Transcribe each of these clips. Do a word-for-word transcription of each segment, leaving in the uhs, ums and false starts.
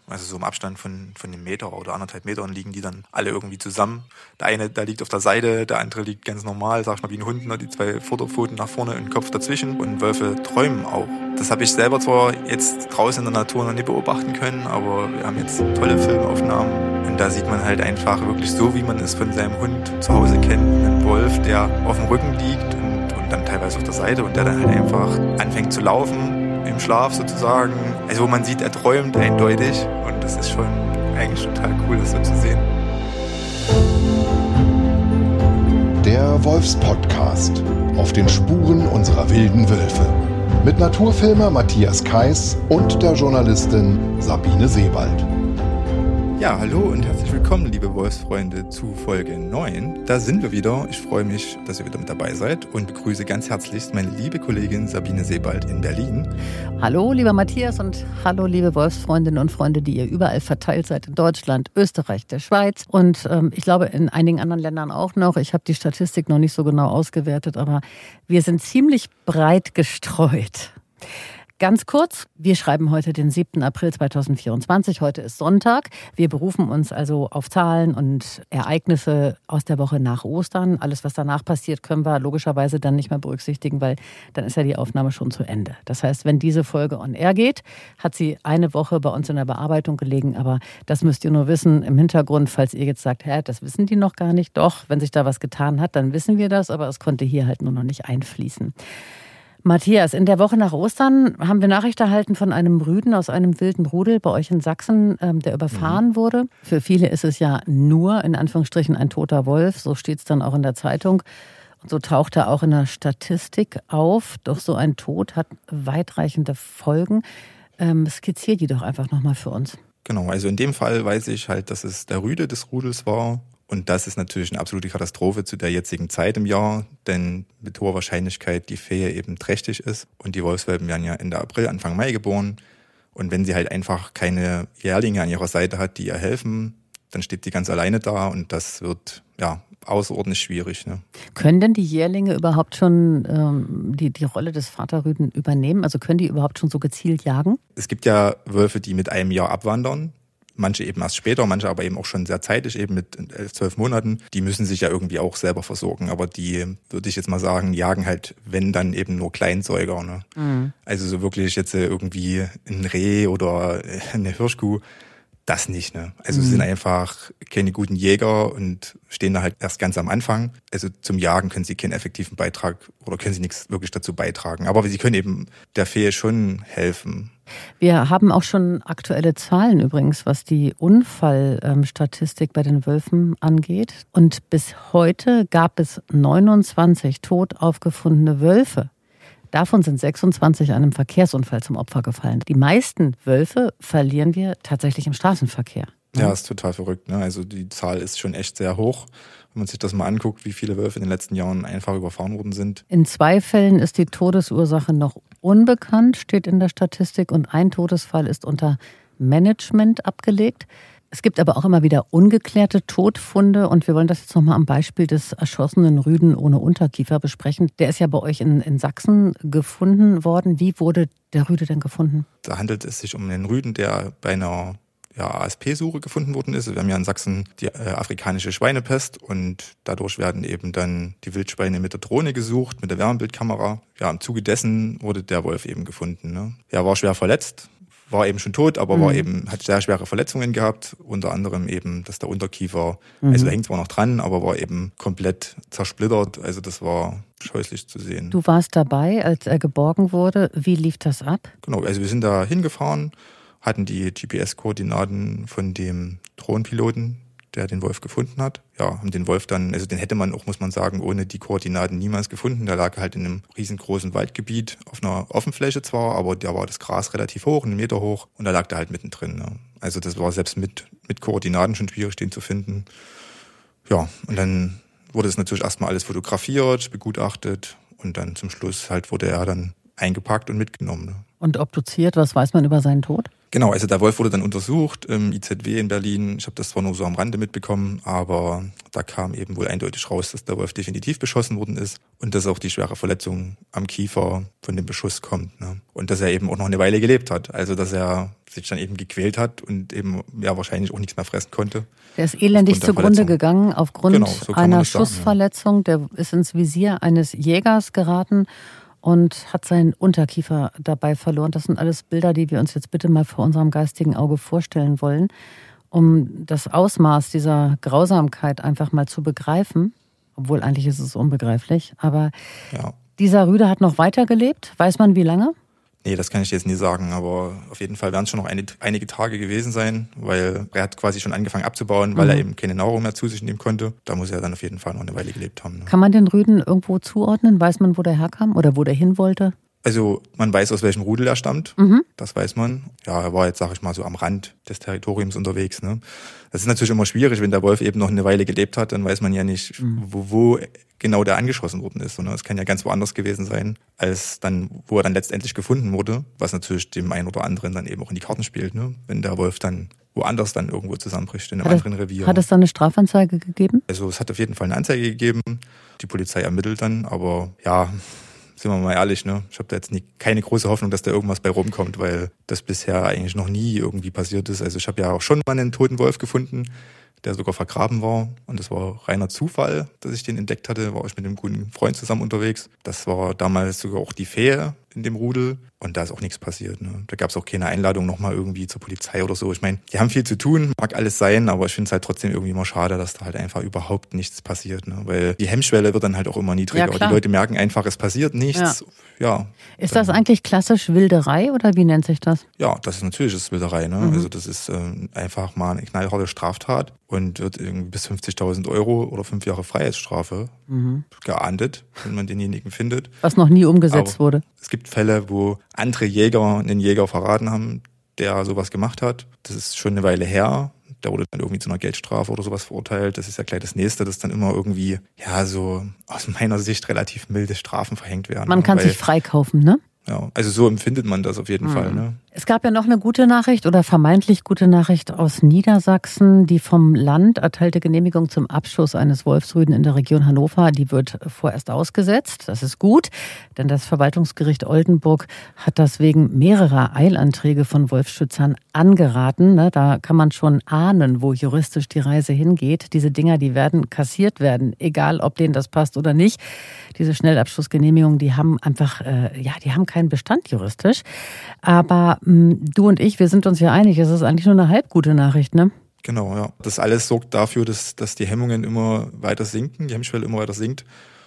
Also so im Abstand von, von einem Meter oder anderthalb Metern liegen die dann alle irgendwie zusammen. Der eine, der liegt auf der Seite, der andere liegt ganz normal, sag ich mal wie ein Hund, ne? Die zwei Vorderpfoten nach vorne und den Kopf dazwischen. Und Wölfe träumen auch. Das habe ich selber zwar jetzt draußen in der Natur noch nie beobachten können, aber wir haben jetzt tolle Filmaufnahmen. Und da sieht man halt einfach wirklich so, wie man es von seinem Hund zu Hause kennt. Einen Wolf, der auf dem Rücken liegt und, und dann teilweise auf der Seite und der dann halt einfach anfängt zu laufen, im Schlaf sozusagen. Also wo man sieht, er träumt eindeutig und das ist schon eigentlich total cool, das so zu sehen. Der Wolfspodcast auf den Spuren unserer wilden Wölfe mit Naturfilmer Matthias Kais und der Journalistin Sabine Sebald. Ja, hallo und herzlich willkommen, liebe Wolfsfreunde, zu Folge neun. Da sind wir wieder. Ich freue mich, dass ihr wieder mit dabei seid und begrüße ganz herzlichst meine liebe Kollegin Sabine Sebald in Berlin. Hallo, lieber Matthias und hallo, liebe Wolfsfreundinnen und Freunde, die ihr überall verteilt seid in Deutschland, Österreich, der Schweiz und ähm, ich glaube in einigen anderen Ländern auch noch. Ich habe die Statistik noch nicht so genau ausgewertet, aber wir sind ziemlich breit gestreut. Ganz kurz, wir schreiben heute den siebten April zweitausendvierundzwanzig, heute ist Sonntag. Wir berufen uns also auf Zahlen und Ereignisse aus der Woche nach Ostern. Alles, was danach passiert, können wir logischerweise dann nicht mehr berücksichtigen, weil dann ist ja die Aufnahme schon zu Ende. Das heißt, wenn diese Folge on air geht, hat sie eine Woche bei uns in der Bearbeitung gelegen. Aber das müsst ihr nur wissen im Hintergrund, falls ihr jetzt sagt, hä, das wissen die noch gar nicht. Doch, wenn sich da was getan hat, dann wissen wir das, aber es konnte hier halt nur noch nicht einfließen. Matthias, in der Woche nach Ostern haben wir Nachricht erhalten von einem Rüden aus einem wilden Rudel bei euch in Sachsen, der überfahren mhm. wurde. Für viele ist es ja nur, in Anführungsstrichen, ein toter Wolf. So steht es dann auch in der Zeitung. Und so taucht er auch in der Statistik auf. Doch so ein Tod hat weitreichende Folgen. Ähm, skizzier die doch einfach nochmal für uns. Genau, also in dem Fall weiß ich halt, dass es der Rüde des Rudels war. Und das ist natürlich eine absolute Katastrophe zu der jetzigen Zeit im Jahr, denn mit hoher Wahrscheinlichkeit die Fehe eben trächtig ist. Und die Wolfswelpen werden ja Ende April, Anfang Mai geboren. Und wenn sie halt einfach keine Jährlinge an ihrer Seite hat, die ihr helfen, dann steht sie ganz alleine da und das wird ja außerordentlich schwierig. Ne? Können denn die Jährlinge überhaupt schon ähm, die, die Rolle des Vaterrüden übernehmen? Also können die überhaupt schon so gezielt jagen? Es gibt ja Wölfe, die mit einem Jahr abwandern. Manche eben erst später, manche aber eben auch schon sehr zeitig, eben mit elf, zwölf Monaten. Die müssen sich ja irgendwie auch selber versorgen. Aber die, würde ich jetzt mal sagen, jagen halt, wenn dann eben nur Kleinsäuger. Ne? Mhm. Also so wirklich jetzt irgendwie ein Reh oder eine Hirschkuh, das nicht. Ne? Also mhm. sie sind einfach keine guten Jäger und stehen da halt erst ganz am Anfang. Also zum Jagen können sie keinen effektiven Beitrag oder können sie nichts wirklich dazu beitragen. Aber sie können eben der Fee schon helfen. Wir haben auch schon aktuelle Zahlen übrigens, was die Unfallstatistik bei den Wölfen angeht. Und bis heute gab es neunundzwanzig tot aufgefundene Wölfe. Davon sind sechsundzwanzig einem Verkehrsunfall zum Opfer gefallen. Die meisten Wölfe verlieren wir tatsächlich im Straßenverkehr. Ja, ist total verrückt. Ne? Also die Zahl ist schon echt sehr hoch. Wenn man sich das mal anguckt, wie viele Wölfe in den letzten Jahren einfach überfahren worden sind. In zwei Fällen ist die Todesursache noch unbekannt, steht in der Statistik. Und ein Todesfall ist unter Management abgelegt. Es gibt aber auch immer wieder ungeklärte Todfunde. Und wir wollen das jetzt nochmal am Beispiel des erschossenen Rüden ohne Unterkiefer besprechen. Der ist ja bei euch in, in Sachsen gefunden worden. Wie wurde der Rüde denn gefunden? Da handelt es sich um einen Rüden, der bei einer ja, A S P-Suche gefunden worden ist. Wir haben ja in Sachsen die äh, afrikanische Schweinepest und dadurch werden eben dann die Wildschweine mit der Drohne gesucht, mit der Wärmebildkamera. Ja, im Zuge dessen wurde der Wolf eben gefunden. Ne? Er war schwer verletzt, war eben schon tot, aber mhm. war eben, hat sehr schwere Verletzungen gehabt, unter anderem eben, dass der Unterkiefer, mhm. also der hängt zwar noch dran, aber war eben komplett zersplittert. Also das war scheußlich zu sehen. Du warst dabei, als er geborgen wurde. Wie lief das ab? Genau, also wir sind da hingefahren, hatten die G P S-Koordinaten von dem Drohnenpiloten, der den Wolf gefunden hat. Ja, haben den Wolf dann, also den hätte man auch, muss man sagen, ohne die Koordinaten niemals gefunden. Der lag halt in einem riesengroßen Waldgebiet, auf einer Offenfläche zwar, aber da war das Gras relativ hoch, einen Meter hoch, und da lag der halt mittendrin. Ne? Also das war selbst mit, mit Koordinaten schon schwierig, den zu finden. Ja, und dann wurde es natürlich erstmal alles fotografiert, begutachtet und dann zum Schluss halt wurde er dann eingepackt und mitgenommen. Ne? Und obduziert, was weiß man über seinen Tod? Genau, also der Wolf wurde dann untersucht im I Z W in Berlin. Ich habe das zwar nur so am Rande mitbekommen, aber da kam eben wohl eindeutig raus, dass der Wolf definitiv beschossen worden ist und dass auch die schwere Verletzung am Kiefer von dem Beschuss kommt. Ne? Und dass er eben auch noch eine Weile gelebt hat. Also dass er sich dann eben gequält hat und eben ja wahrscheinlich auch nichts mehr fressen konnte. Der ist elendig zugrunde gegangen aufgrund genau, so einer Schussverletzung. Sagen, ja. Der ist ins Visier eines Jägers geraten und hat seinen Unterkiefer dabei verloren. Das sind alles Bilder, die wir uns jetzt bitte mal vor unserem geistigen Auge vorstellen wollen, um das Ausmaß dieser Grausamkeit einfach mal zu begreifen. Obwohl eigentlich ist es unbegreiflich. Aber ja. Dieser Rüde hat noch weitergelebt. Weiß man, wie lange? Nee, das kann ich jetzt nie sagen, aber auf jeden Fall werden es schon noch eine, einige Tage gewesen sein, weil er hat quasi schon angefangen abzubauen, weil mhm. er eben keine Nahrung mehr zu sich nehmen konnte. Da muss er dann auf jeden Fall noch eine Weile gelebt haben. Ne? Kann man den Rüden irgendwo zuordnen? Weiß man, wo der herkam oder wo der hin wollte? Also man weiß, aus welchem Rudel er stammt, mhm. das weiß man. Ja, er war jetzt, sag ich mal, so am Rand des Territoriums unterwegs. Ne? Das ist natürlich immer schwierig, wenn der Wolf eben noch eine Weile gelebt hat, dann weiß man ja nicht, mhm. wo, wo genau der angeschossen worden ist. Es kann ja ganz woanders gewesen sein, als dann, wo er dann letztendlich gefunden wurde, was natürlich dem einen oder anderen dann eben auch in die Karten spielt, ne? Wenn der Wolf dann woanders dann irgendwo zusammenbricht, in einem hat anderen es, Revier. Hat es dann eine Strafanzeige gegeben? Also es hat auf jeden Fall eine Anzeige gegeben, die Polizei ermittelt dann, aber ja, sind wir mal ehrlich, ne? Ich habe da jetzt nie, keine große Hoffnung, dass da irgendwas bei rumkommt, weil das bisher eigentlich noch nie irgendwie passiert ist. Also ich habe ja auch schon mal einen toten Wolf gefunden, der sogar vergraben war. Und das war reiner Zufall, dass ich den entdeckt hatte. War ich mit einem guten Freund zusammen unterwegs. Das war damals sogar auch die Fee in dem Rudel. Und da ist auch nichts passiert. Ne? Da gab es auch keine Einladung nochmal irgendwie zur Polizei oder so. Ich meine, die haben viel zu tun, mag alles sein, aber ich finde es halt trotzdem irgendwie immer schade, dass da halt einfach überhaupt nichts passiert. Ne? Weil die Hemmschwelle wird dann halt auch immer niedriger. Ja, die Leute merken einfach, es passiert nichts. Ja. ja ist das eigentlich klassisch Wilderei oder wie nennt sich das? Ja, das ist natürlich das Wilderei. Ne? Mhm. Also das ist äh, einfach mal eine knallharte Straftat und wird irgendwie bis fünfzigtausend Euro oder fünf Jahre Freiheitsstrafe mhm. geahndet, wenn man denjenigen findet. Was noch nie umgesetzt aber wurde. Es gibt Fälle, wo andere Jäger einen Jäger verraten haben, der sowas gemacht hat. Das ist schon eine Weile her. Der wurde dann irgendwie zu einer Geldstrafe oder sowas verurteilt. Das ist ja gleich das Nächste, dass dann immer irgendwie, ja, so aus meiner Sicht relativ milde Strafen verhängt werden. Man kann weil, sich freikaufen, ne? Ja, also so empfindet man das auf jeden mhm. Fall, ne? Es gab ja noch eine gute Nachricht oder vermeintlich gute Nachricht aus Niedersachsen. Die vom Land erteilte Genehmigung zum Abschuss eines Wolfsrüden in der Region Hannover, die wird vorerst ausgesetzt. Das ist gut, denn das Verwaltungsgericht Oldenburg hat das wegen mehrerer Eilanträge von Wolfsschützern angeraten. Da kann man schon ahnen, wo juristisch die Reise hingeht. Diese Dinger, die werden kassiert werden, egal ob denen das passt oder nicht. Diese Schnellabschussgenehmigungen, die haben einfach, äh, ja, die haben keinen Bestand juristisch. Aber du und ich, wir sind uns ja einig, es ist eigentlich nur eine halb gute Nachricht, ne? Genau, ja. Das alles sorgt dafür, dass, dass die Hemmungen immer weiter sinken, die Hemmschwelle immer weiter sinkt.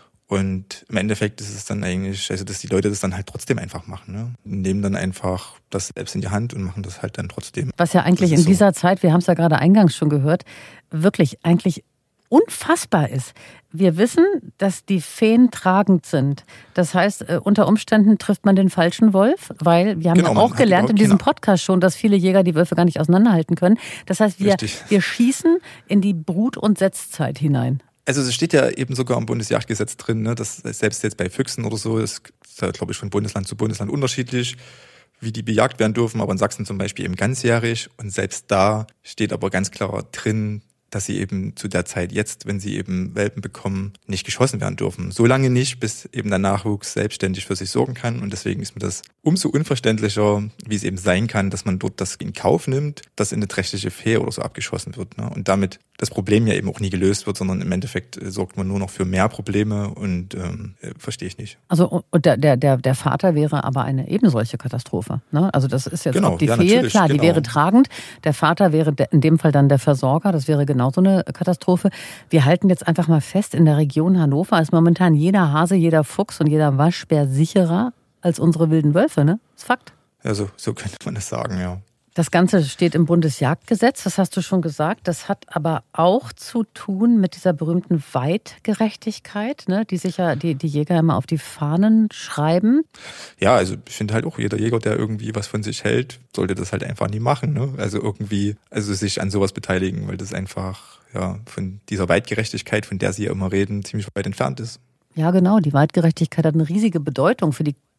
Und im Endeffekt ist es dann eigentlich, also dass die Leute das dann halt trotzdem einfach machen, ne? Nehmen dann einfach das selbst in die Hand und machen das halt dann trotzdem. Was ja eigentlich in dieser so. Zeit, wir haben es ja gerade eingangs schon gehört, wirklich eigentlich unfassbar ist. Wir wissen, dass die Feen tragend sind. Das heißt, unter Umständen trifft man den falschen Wolf, weil wir haben genau, ja auch gelernt in diesem Podcast schon, dass viele Jäger die Wölfe gar nicht auseinanderhalten können. Das heißt, wir, wir schießen in die Brut- und Setzzeit hinein. Also es steht ja eben sogar im Bundesjagdgesetz drin, ne, dass selbst jetzt bei Füchsen oder so, ist ja, glaube ich, von Bundesland zu Bundesland unterschiedlich, wie die bejagt werden dürfen, aber in Sachsen zum Beispiel eben ganzjährig. Und selbst da steht aber ganz klar drin, dass sie eben zu der Zeit jetzt, wenn sie eben Welpen bekommen, nicht geschossen werden dürfen. So lange nicht, bis eben der Nachwuchs selbstständig für sich sorgen kann. Und deswegen ist mir das umso unverständlicher, wie es eben sein kann, dass man dort das in Kauf nimmt, dass eine trächtige Fee oder so abgeschossen wird. Ne? Und damit das Problem ja eben auch nie gelöst wird, sondern im Endeffekt sorgt man nur noch für mehr Probleme und ähm, verstehe ich nicht. Also und der, der, der Vater wäre aber eine eben solche Katastrophe. Ne? Also das ist jetzt genau, auch die ja, Fee, klar, genau. Die wäre tragend. Der Vater wäre in dem Fall dann der Versorger, das wäre genau so eine Katastrophe. Wir halten jetzt einfach mal fest, in der Region Hannover ist momentan jeder Hase, jeder Fuchs und jeder Waschbär sicherer als unsere wilden Wölfe, ne? Das ist Fakt. Ja, so, so könnte man das sagen, ja. Das Ganze steht im Bundesjagdgesetz, das hast du schon gesagt. Das hat aber auch zu tun mit dieser berühmten Weitgerechtigkeit, ne, die sich ja die, die Jäger immer auf die Fahnen schreiben. Ja, also ich finde halt auch, jeder Jäger, der irgendwie was von sich hält, sollte das halt einfach nie machen. Ne? Also irgendwie, also sich an sowas beteiligen, weil das einfach ja von dieser Weitgerechtigkeit, von der sie ja immer reden, ziemlich weit entfernt ist. Ja, genau. Die Weitgerechtigkeit hat eine riesige Bedeutung für die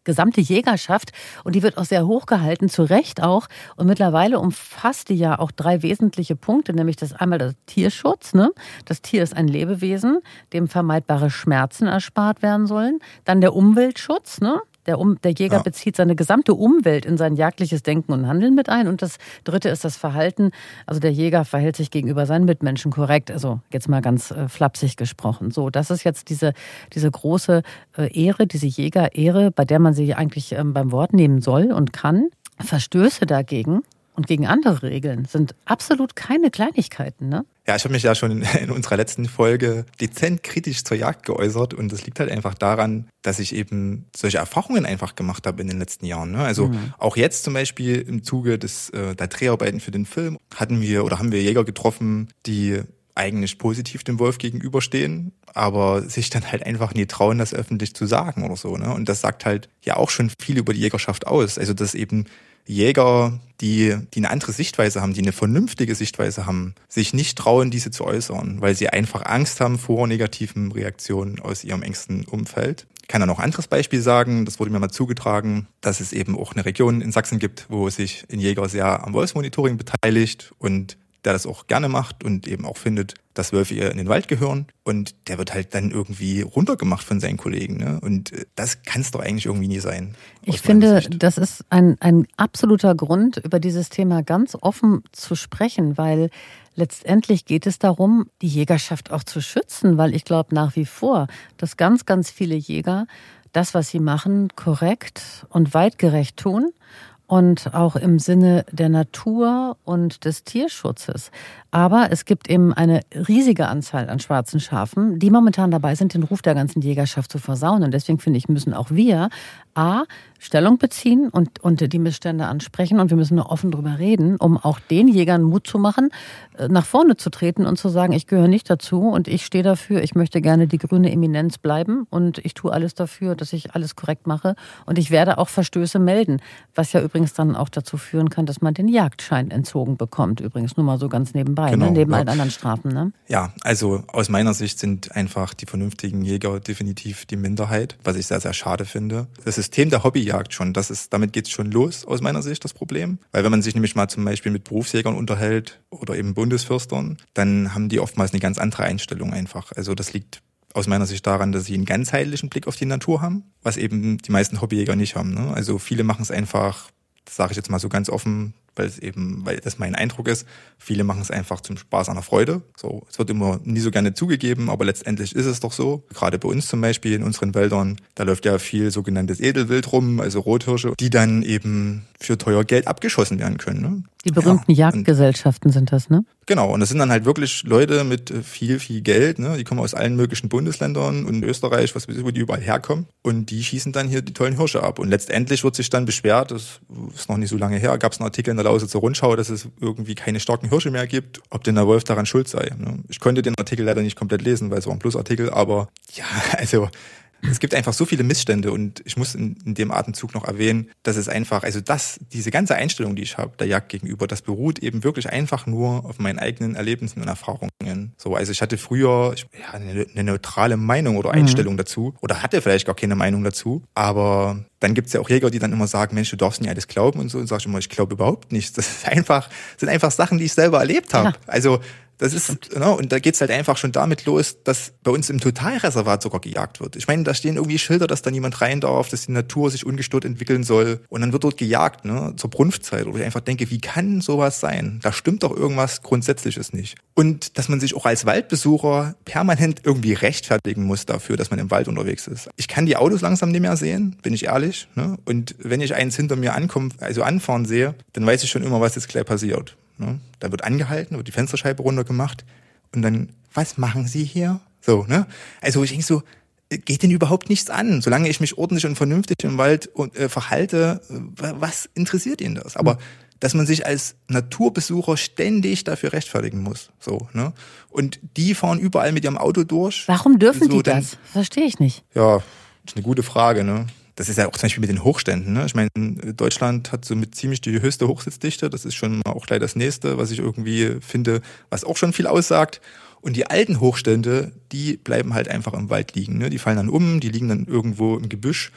gesamte Jägerschaft und die wird auch sehr hoch gehalten, zu Recht auch. Und mittlerweile umfasst die ja auch drei wesentliche Punkte, nämlich das einmal der Tierschutz. Ne? Das Tier ist ein Lebewesen, dem vermeidbare Schmerzen erspart werden sollen. Dann der Umweltschutz, ne? Der, um, der Jäger ja. bezieht seine gesamte Umwelt in sein jagdliches Denken und Handeln mit ein. Und das Dritte ist das Verhalten. Also der Jäger verhält sich gegenüber seinen Mitmenschen korrekt. Also jetzt mal ganz äh, flapsig gesprochen. So, das ist jetzt diese, diese große äh, Ehre, diese Jägerehre, bei der man sie eigentlich ähm, beim Wort nehmen soll und kann. Verstöße dagegen und gegen andere Regeln sind absolut keine Kleinigkeiten, ne? Ja, ich habe mich ja schon in unserer letzten Folge dezent kritisch zur Jagd geäußert und das liegt halt einfach daran, dass ich eben solche Erfahrungen einfach gemacht habe in den letzten Jahren. Ne? Also mhm. auch jetzt zum Beispiel im Zuge des äh, der Dreharbeiten für den Film hatten wir oder haben wir Jäger getroffen, die eigentlich positiv dem Wolf gegenüberstehen, aber sich dann halt einfach nie trauen, das öffentlich zu sagen oder so. Ne? Und das sagt halt ja auch schon viel über die Jägerschaft aus. Also dass eben Jäger, die, die eine andere Sichtweise haben, die eine vernünftige Sichtweise haben, sich nicht trauen, diese zu äußern, weil sie einfach Angst haben vor negativen Reaktionen aus ihrem engsten Umfeld. Ich kann da noch ein anderes Beispiel sagen, das wurde mir mal zugetragen, dass es eben auch eine Region in Sachsen gibt, wo sich ein Jäger sehr am Wolfsmonitoring beteiligt und der das auch gerne macht und eben auch findet, dass Wölfe eher in den Wald gehören. Und der wird halt dann irgendwie runtergemacht von seinen Kollegen. Ne? Und das kann es doch eigentlich irgendwie nie sein. Ich finde, das ist ein, ein absoluter Grund, über dieses Thema ganz offen zu sprechen, weil letztendlich geht es darum, die Jägerschaft auch zu schützen, weil ich glaube nach wie vor, dass ganz, ganz viele Jäger das, was sie machen, korrekt und weitgerecht tun. Und auch im Sinne der Natur und des Tierschutzes. Aber es gibt eben eine riesige Anzahl an schwarzen Schafen, die momentan dabei sind, den Ruf der ganzen Jägerschaft zu versauen. Und deswegen finde ich, müssen auch wir A, Stellung beziehen und, und die Missstände ansprechen. Und wir müssen nur offen drüber reden, um auch den Jägern Mut zu machen, nach vorne zu treten und zu sagen, ich gehöre nicht dazu und ich stehe dafür, ich möchte gerne die grüne Eminenz bleiben und ich tue alles dafür, dass ich alles korrekt mache. Und ich werde auch Verstöße melden, was ja übrigens dann auch dazu führen kann, dass man den Jagdschein entzogen bekommt. Übrigens nur mal so ganz nebenbei, genau, ne? Neben ja. allen anderen Strafen. Ne? Ja, also aus meiner Sicht sind einfach die vernünftigen Jäger definitiv die Minderheit, was ich sehr, sehr schade finde. Das System der Hobbyjagd schon, das ist, damit geht's schon los, aus meiner Sicht, das Problem. Weil wenn man sich nämlich mal zum Beispiel mit Berufsjägern unterhält oder eben Bundesförstern, dann haben die oftmals eine ganz andere Einstellung einfach. Also das liegt aus meiner Sicht daran, dass sie einen ganzheitlichen Blick auf die Natur haben, was eben die meisten Hobbyjäger nicht haben. Ne? Also viele machen es einfach, das sage ich jetzt mal so ganz offen, weil es eben, weil das mein Eindruck ist, viele machen es einfach zum Spaß an der Freude. So, es wird immer nie so gerne zugegeben, aber letztendlich ist es doch so. Gerade bei uns zum Beispiel in unseren Wäldern, da läuft ja viel sogenanntes Edelwild rum, also Rothirsche, die dann eben für teuer Geld abgeschossen werden können. Ne? Die berühmten ja, Jagdgesellschaften sind das, ne? Genau, und das sind dann halt wirklich Leute mit viel, viel Geld, ne? Die kommen aus allen möglichen Bundesländern und Österreich, was weiß ich, wo die überall herkommen. Und die schießen dann hier die tollen Hirsche ab. Und letztendlich wird sich dann beschwert, das ist noch nicht so lange her, gab es einen Artikel in der Lausitzer Rundschau, dass es irgendwie keine starken Hirsche mehr gibt, ob denn der Wolf daran schuld sei. Ne? Ich konnte den Artikel leider nicht komplett lesen, weil es war ein Plusartikel, aber ja, also es gibt einfach so viele Missstände und ich muss in, in dem Atemzug noch erwähnen, dass es einfach, also das, diese ganze Einstellung, die ich habe, der Jagd gegenüber, das beruht eben wirklich einfach nur auf meinen eigenen Erlebnissen und Erfahrungen. So, also ich hatte früher ich, ja, eine, eine neutrale Meinung oder Einstellung mhm. dazu oder hatte vielleicht gar keine Meinung dazu, aber dann gibt's ja auch Jäger, die dann immer sagen, Mensch, du darfst nicht alles glauben und so, und sag ich immer, ich glaube überhaupt nichts. Das ist einfach, sind einfach Sachen, die ich selber erlebt habe. Ja. Also das ist, ne, und da geht's halt einfach schon damit los, dass bei uns im Totalreservat sogar gejagt wird. Ich meine, da stehen irgendwie Schilder, dass da niemand rein darf, dass die Natur sich ungestört entwickeln soll. Und dann wird dort gejagt, ne, zur Brunftzeit. Oder ich einfach denke, wie kann sowas sein? Da stimmt doch irgendwas Grundsätzliches nicht. Und dass man sich auch als Waldbesucher permanent irgendwie rechtfertigen muss dafür, dass man im Wald unterwegs ist. Ich kann die Autos langsam nicht mehr sehen, bin ich ehrlich, ne? Und wenn ich eins hinter mir ankommen, also anfahren sehe, dann weiß ich schon immer, was jetzt gleich passiert. Ne? Da wird angehalten, wird die Fensterscheibe runtergemacht und dann, was machen Sie hier? So, ne? Also ich denke so, geht denn überhaupt nichts an? Solange ich mich ordentlich und vernünftig im Wald und, äh, verhalte, was interessiert Ihnen das? Aber dass man sich als Naturbesucher ständig dafür rechtfertigen muss. So, ne? Und die fahren überall mit ihrem Auto durch. Warum dürfen so, die das? Verstehe ich nicht. Ja, das ist eine gute Frage, ne? Das ist ja auch zum Beispiel mit den Hochständen. Ne? Ich meine, Deutschland hat somit ziemlich die höchste Hochsitzdichte. Das ist schon auch gleich das Nächste, was ich irgendwie finde, was auch schon viel aussagt. Und die alten Hochstände, die bleiben halt einfach im Wald liegen. Ne? Die fallen dann um, die liegen dann irgendwo im Gebüsch,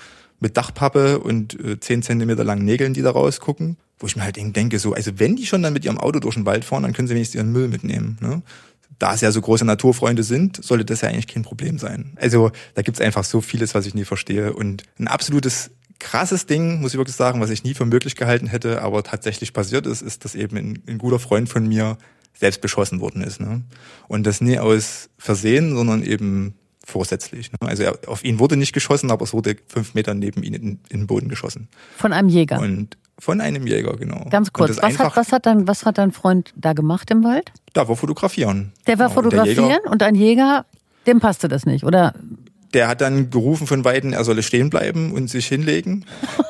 mit Dachpappe und äh, zehn Zentimeter langen Nägeln, die da rausgucken. Wo ich mir halt denke, so, also wenn die schon dann mit ihrem Auto durch den Wald fahren, dann können sie wenigstens ihren Müll mitnehmen. Ne? Da es ja so große Naturfreunde sind, sollte das ja eigentlich kein Problem sein. Also da gibt's einfach so vieles, was ich nie verstehe. Und ein absolutes krasses Ding, muss ich wirklich sagen, was ich nie für möglich gehalten hätte, aber tatsächlich passiert ist, ist, dass eben ein, ein guter Freund von mir selbst beschossen worden ist. Ne? Und das nie aus Versehen, sondern eben vorsätzlich. Ne? Also er, auf ihn wurde nicht geschossen, aber es wurde fünf Meter neben ihn in, in den Boden geschossen. Von einem Jäger? Und von einem Jäger, genau. Ganz kurz, was hat, was, hat dein, was hat dein Freund da gemacht im Wald? Da war fotografieren. Der war genau. fotografieren der Jäger, und ein Jäger, dem passte das nicht, oder? Der hat dann gerufen von Weitem, er solle stehen bleiben und sich hinlegen.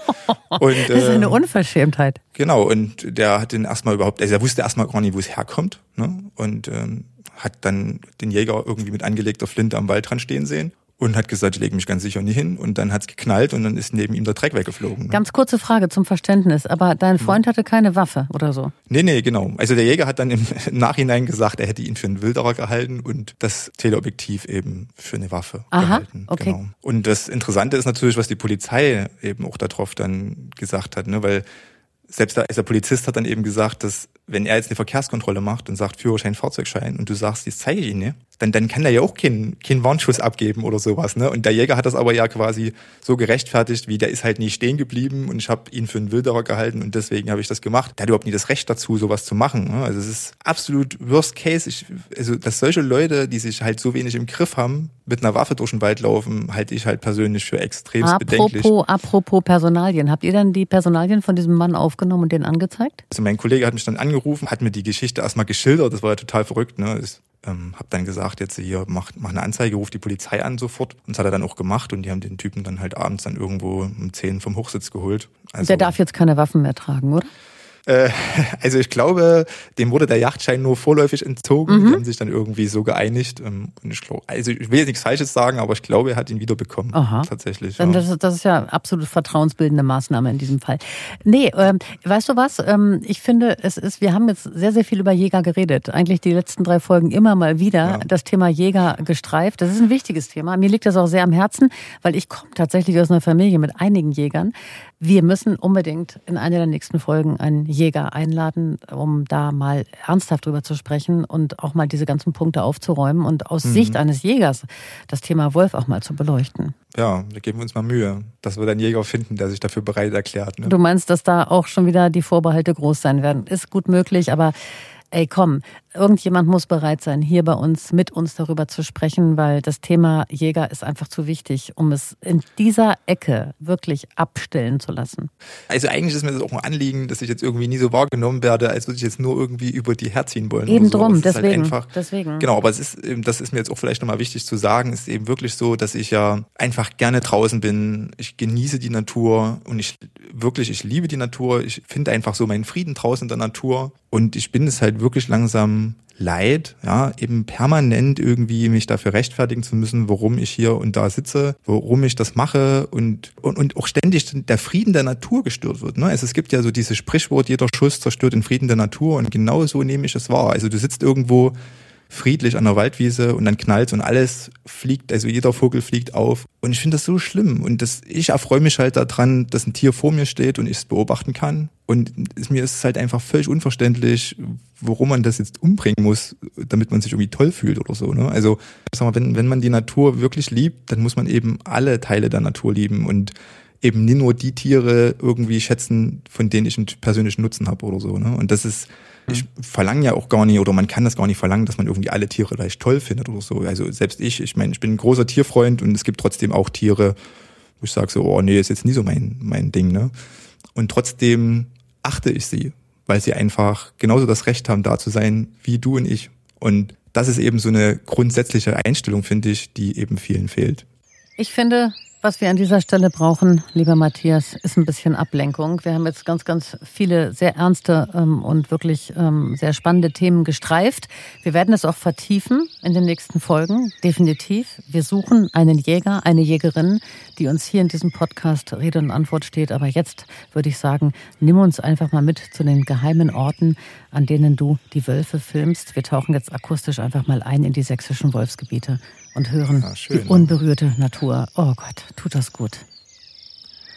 Und, das ist eine Unverschämtheit. Genau, und der hat den erstmal überhaupt, also er wusste erstmal gar nicht, wo es herkommt. Ne? Und ähm, hat dann den Jäger irgendwie mit angelegter Flinte am Waldrand stehen sehen. Und hat gesagt, ich lege mich ganz sicher nie hin. Und dann hat's geknallt und dann ist neben ihm der Dreck weggeflogen. Ne? Ganz kurze Frage zum Verständnis. Aber dein Freund hatte keine Waffe oder so? Nee, nee, genau. Also der Jäger hat dann im Nachhinein gesagt, er hätte ihn für einen Wilderer gehalten und das Teleobjektiv eben für eine Waffe Aha, gehalten. Okay. Genau. Und das Interessante ist natürlich, was die Polizei eben auch darauf dann gesagt hat, ne? Weil selbst der, der Polizist hat dann eben gesagt, dass wenn er jetzt eine Verkehrskontrolle macht und sagt Führerschein, Fahrzeugschein und du sagst, jetzt zeige ich ihn, ne? Dann, dann kann er ja auch keinen keinen Warnschuss abgeben oder sowas. Ne? Und der Jäger hat das aber ja quasi so gerechtfertigt, wie der ist halt nie stehen geblieben und ich habe ihn für einen Wilderer gehalten und deswegen habe ich das gemacht. Der hat überhaupt nie das Recht dazu, sowas zu machen. Ne? Also es ist absolut worst case. Ich, also dass solche Leute, die sich halt so wenig im Griff haben, mit einer Waffe durch den Wald laufen, halte ich halt persönlich für extremst apropos, bedenklich. Apropos Personalien. Habt ihr dann die Personalien von diesem Mann aufgenommen und den angezeigt? Also mein Kollege hat mich dann angerufen, hat mir die Geschichte erstmal geschildert. Das war ja total verrückt. Ne? Ich ähm, habe dann gesagt, jetzt hier, mach, mach eine Anzeige, ruf die Polizei an sofort. Und das hat er dann auch gemacht und die haben den Typen dann halt abends dann irgendwo um zehn vom Hochsitz geholt. Also, der darf jetzt keine Waffen mehr tragen, oder? Äh, also ich glaube, dem wurde der Yachtschein nur vorläufig entzogen. Mhm. Die haben sich dann irgendwie so geeinigt. Und ich glaube, also ich will jetzt nichts Falsches sagen, aber ich glaube, er hat ihn wieder bekommen. Aha. Tatsächlich. Ja. Das, ist, das ist ja absolut vertrauensbildende Maßnahme in diesem Fall. Nee, ähm, weißt du was? Ähm, ich finde, es ist, wir haben jetzt sehr, sehr viel über Jäger geredet. Eigentlich die letzten drei Folgen immer mal wieder ja. das Thema Jäger gestreift. Das ist ein wichtiges Thema. Mir liegt das auch sehr am Herzen, weil ich komme tatsächlich aus einer Familie mit einigen Jägern. Wir müssen unbedingt in einer der nächsten Folgen einen Jäger einladen, um da mal ernsthaft drüber zu sprechen und auch mal diese ganzen Punkte aufzuräumen und aus mhm. Sicht eines Jägers das Thema Wolf auch mal zu beleuchten. Ja, da geben wir uns mal Mühe, dass wir dann einen Jäger finden, der sich dafür bereit erklärt. Ne? Du meinst, dass da auch schon wieder die Vorbehalte groß sein werden? Ist gut möglich, aber ey, komm, irgendjemand muss bereit sein, hier bei uns, mit uns darüber zu sprechen, weil das Thema Jäger ist einfach zu wichtig, um es in dieser Ecke wirklich abstellen zu lassen. Also eigentlich ist mir das auch ein Anliegen, dass ich jetzt irgendwie nie so wahrgenommen werde, als würde ich jetzt nur irgendwie über die herziehen wollen. Eben so. drum, deswegen, halt einfach, deswegen. Genau, aber es ist, das ist mir jetzt auch vielleicht nochmal wichtig zu sagen, ist eben wirklich so, dass ich ja einfach gerne draußen bin. Ich genieße die Natur und ich wirklich, ich liebe die Natur. Ich finde einfach so meinen Frieden draußen in der Natur. Und ich bin es halt wirklich langsam leid, ja, eben permanent irgendwie mich dafür rechtfertigen zu müssen, warum ich hier und da sitze, warum ich das mache und, und, und auch ständig der Frieden der Natur gestört wird. Ne? Also es gibt ja so dieses Sprichwort, jeder Schuss zerstört den Frieden der Natur und genau so nehme ich es wahr. Also du sitzt irgendwo friedlich an der Waldwiese und dann knallt und alles fliegt, also jeder Vogel fliegt auf. Und ich finde das so schlimm. Und das, ich erfreue mich halt daran, dass ein Tier vor mir steht und ich es beobachten kann. Und es, mir ist es halt einfach völlig unverständlich, warum man das jetzt umbringen muss, damit man sich irgendwie toll fühlt oder so. Ne? Also ich sag mal, wenn, wenn man die Natur wirklich liebt, dann muss man eben alle Teile der Natur lieben und eben nicht nur die Tiere irgendwie schätzen, von denen ich einen persönlichen Nutzen habe oder so. Ne? Und das ist Ich verlange ja auch gar nicht, oder man kann das gar nicht verlangen, dass man irgendwie alle Tiere gleich toll findet oder so. Also selbst ich, ich meine, ich bin ein großer Tierfreund und es gibt trotzdem auch Tiere, wo ich sage so, oh nee, ist jetzt nie so mein mein Ding, ne? Und trotzdem achte ich sie, weil sie einfach genauso das Recht haben, da zu sein, wie du und ich. Und das ist eben so eine grundsätzliche Einstellung, finde ich, die eben vielen fehlt. Ich finde, was wir an dieser Stelle brauchen, lieber Matthias, ist ein bisschen Ablenkung. Wir haben jetzt ganz, ganz viele sehr ernste ähm, und wirklich ähm, sehr spannende Themen gestreift. Wir werden es auch vertiefen in den nächsten Folgen, definitiv. Wir suchen einen Jäger, eine Jägerin, die uns hier in diesem Podcast Rede und Antwort steht. Aber jetzt würde ich sagen, nimm uns einfach mal mit zu den geheimen Orten, an denen du die Wölfe filmst. Wir tauchen jetzt akustisch einfach mal ein in die sächsischen Wolfsgebiete und hören ja, schön, die unberührte Natur. Oh Gott, tut das gut.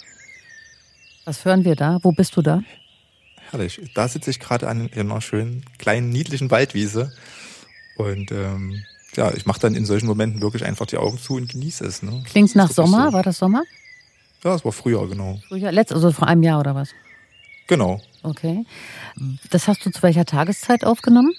Was hören wir da? Wo bist du da? Herrlich. Da sitze ich gerade an einer schönen, kleinen, niedlichen Waldwiese. Und ähm, ja, ich mache dann in solchen Momenten wirklich einfach die Augen zu und genieße es. Ne? Klingt nach Sommer? So. War das Sommer? Ja, es war Frühjahr, genau. Frühjahr, letzt, also vor einem Jahr oder was? Genau. Okay. Das hast du zu welcher Tageszeit aufgenommen?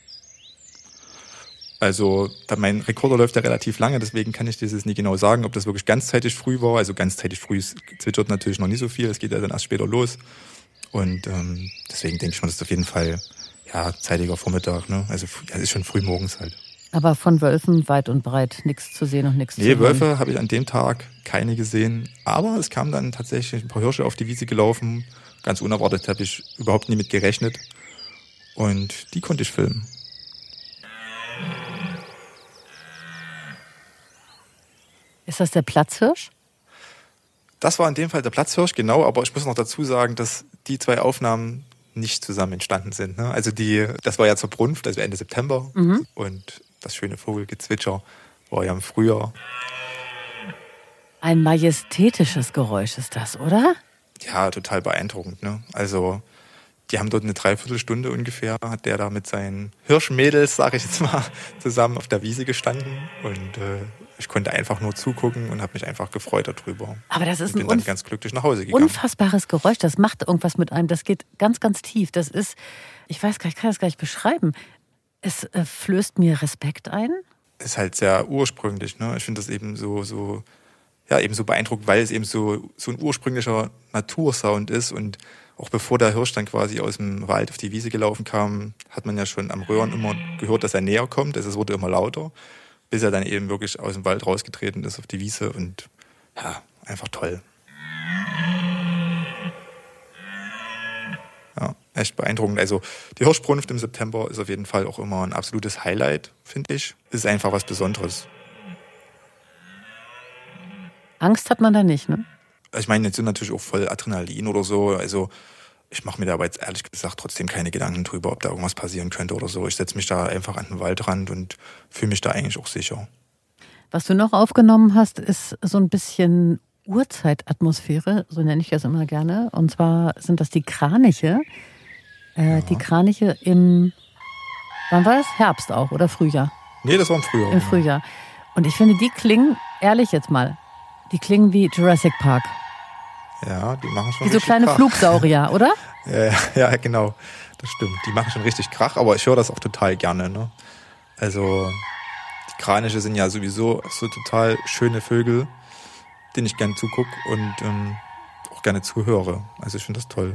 Also da mein Rekorder läuft ja relativ lange, deswegen kann ich dir das nie genau sagen, ob das wirklich ganzzeitig früh war. Also ganzzeitig früh zwitschert natürlich noch nicht so viel, es geht ja dann erst später los. Und ähm, deswegen denke ich mal, das ist auf jeden Fall ja zeitiger Vormittag. Ne? Also es ist schon früh morgens halt. Aber von Wölfen weit und breit nichts zu sehen und nichts nee, zu hören? Nee, Wölfe habe ich an dem Tag keine gesehen. Aber es kamen dann tatsächlich ein paar Hirsche auf die Wiese gelaufen. Ganz unerwartet, habe ich überhaupt nie mit gerechnet. Und die konnte ich filmen. Ist das der Platzhirsch? Das war in dem Fall der Platzhirsch, genau. Aber ich muss noch dazu sagen, dass die zwei Aufnahmen nicht zusammen entstanden sind. Ne? Also die, das war ja zur Brunft, also Ende September. Mhm. Und das schöne Vogelgezwitscher war ja im Frühjahr. Ein majestätisches Geräusch ist das, oder? Ja, total beeindruckend. Ne? Also die haben dort eine Dreiviertelstunde ungefähr, hat der da mit seinen Hirschmädels, sag ich jetzt mal, zusammen auf der Wiese gestanden. Und äh, ich konnte einfach nur zugucken und habe mich einfach gefreut darüber. Aber das ist und bin ein dann ganz glücklich nach Hause gegangen. Unfassbares Geräusch, das macht irgendwas mit einem. Das geht ganz, ganz tief. Das ist, ich weiß gar nicht, ich kann das gar nicht beschreiben. Es äh, flößt mir Respekt ein. Ist halt sehr ursprünglich. Ne? Ich finde das eben so, so, ja, eben so beeindruckend, weil es eben so, so ein ursprünglicher Natursound ist. Und auch bevor der Hirsch dann quasi aus dem Wald auf die Wiese gelaufen kam, hat man ja schon am Röhren immer gehört, dass er näher kommt. Also es wurde immer lauter, bis er dann eben wirklich aus dem Wald rausgetreten ist auf die Wiese. Und ja, einfach toll. Ja, echt beeindruckend. Also die Hirschbrunft im September ist auf jeden Fall auch immer ein absolutes Highlight, finde ich. Ist einfach was Besonderes. Angst hat man da nicht, ne? Ich meine, jetzt sind natürlich auch voll Adrenalin oder so. Also ich mache mir da aber jetzt ehrlich gesagt trotzdem keine Gedanken drüber, ob da irgendwas passieren könnte oder so. Ich setze mich da einfach an den Waldrand und fühle mich da eigentlich auch sicher. Was du noch aufgenommen hast, ist so ein bisschen Urzeitatmosphäre, so nenne ich das immer gerne. Und zwar sind das die Kraniche. Äh, ja. Die Kraniche im, wann war das? Herbst auch oder Frühjahr? Nee, das war im Frühjahr. Im Frühjahr. Und ich finde, die klingen, ehrlich jetzt mal, die klingen wie Jurassic Park. Ja, die machen schon wie so kleine Krach. Flugsaurier, oder? ja, ja, genau. Das stimmt. Die machen schon richtig Krach, aber ich höre das auch total gerne. Ne? Also die Kraniche sind ja sowieso so total schöne Vögel, denen ich gerne zugucke und ähm, auch gerne zuhöre. Also ich finde das toll.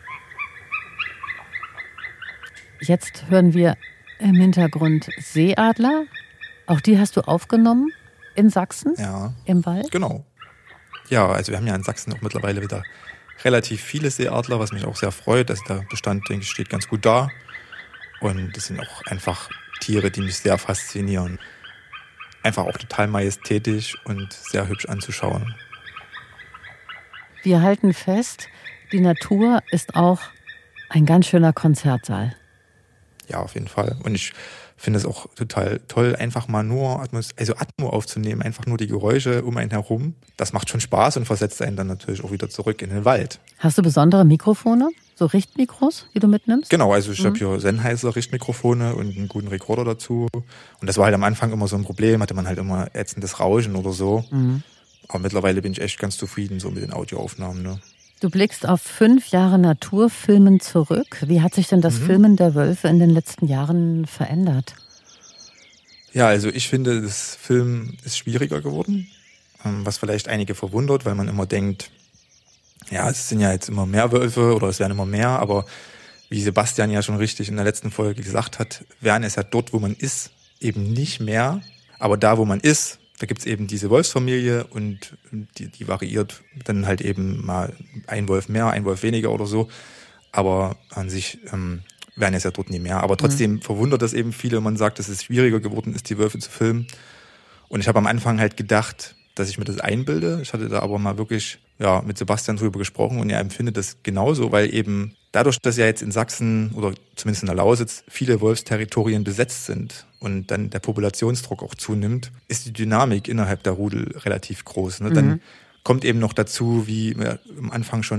Jetzt hören wir im Hintergrund Seeadler. Auch die hast du aufgenommen in Sachsen? Ja. Im Wald? Genau. Ja, also wir haben ja in Sachsen auch mittlerweile wieder relativ viele Seeadler, was mich auch sehr freut. Also der Bestand, denke ich, steht ganz gut da. Und das sind auch einfach Tiere, die mich sehr faszinieren. Einfach auch total majestätisch und sehr hübsch anzuschauen. Wir halten fest, die Natur ist auch ein ganz schöner Konzertsaal. Ja, auf jeden Fall. Und ich finde es auch total toll, einfach mal nur Atmos- also Atmo aufzunehmen, einfach nur die Geräusche um einen herum. Das macht schon Spaß und versetzt einen dann natürlich auch wieder zurück in den Wald. Hast du besondere Mikrofone? So Richtmikros, die du mitnimmst? Genau, also ich mhm. habe hier Sennheiser Richtmikrofone und einen guten Rekorder dazu. Und das war halt am Anfang immer so ein Problem, hatte man halt immer ätzendes Rauschen oder so. Mhm. Aber mittlerweile bin ich echt ganz zufrieden so mit den Audioaufnahmen. Ne? Du blickst auf fünf Jahre Naturfilmen zurück. Wie hat sich denn das mhm. Filmen der Wölfe in den letzten Jahren verändert? Ja, also ich finde, das Film ist schwieriger geworden, was vielleicht einige verwundert, weil man immer denkt, ja, es sind ja jetzt immer mehr Wölfe oder es werden immer mehr, aber wie Sebastian ja schon richtig in der letzten Folge gesagt hat, werden es ja dort, wo man ist, eben nicht mehr. Aber da, wo man ist, da gibt's eben diese Wolfsfamilie und die, die variiert dann halt eben mal ein Wolf mehr, ein Wolf weniger oder so. Aber an sich ähm, werden es ja dort nie mehr. Aber trotzdem mhm. verwundert das eben viele. Man sagt, dass es schwieriger geworden ist, die Wölfe zu filmen. Und ich habe am Anfang halt gedacht, dass ich mir das einbilde. Ich hatte da aber mal wirklich ja mit Sebastian drüber gesprochen und er empfindet das genauso, weil eben dadurch, dass ja jetzt in Sachsen oder zumindest in der Lausitz viele Wolfsterritorien besetzt sind und dann der Populationsdruck auch zunimmt, ist die Dynamik innerhalb der Rudel relativ groß. Ne? Mhm. Dann kommt eben noch dazu, wie wir am Anfang schon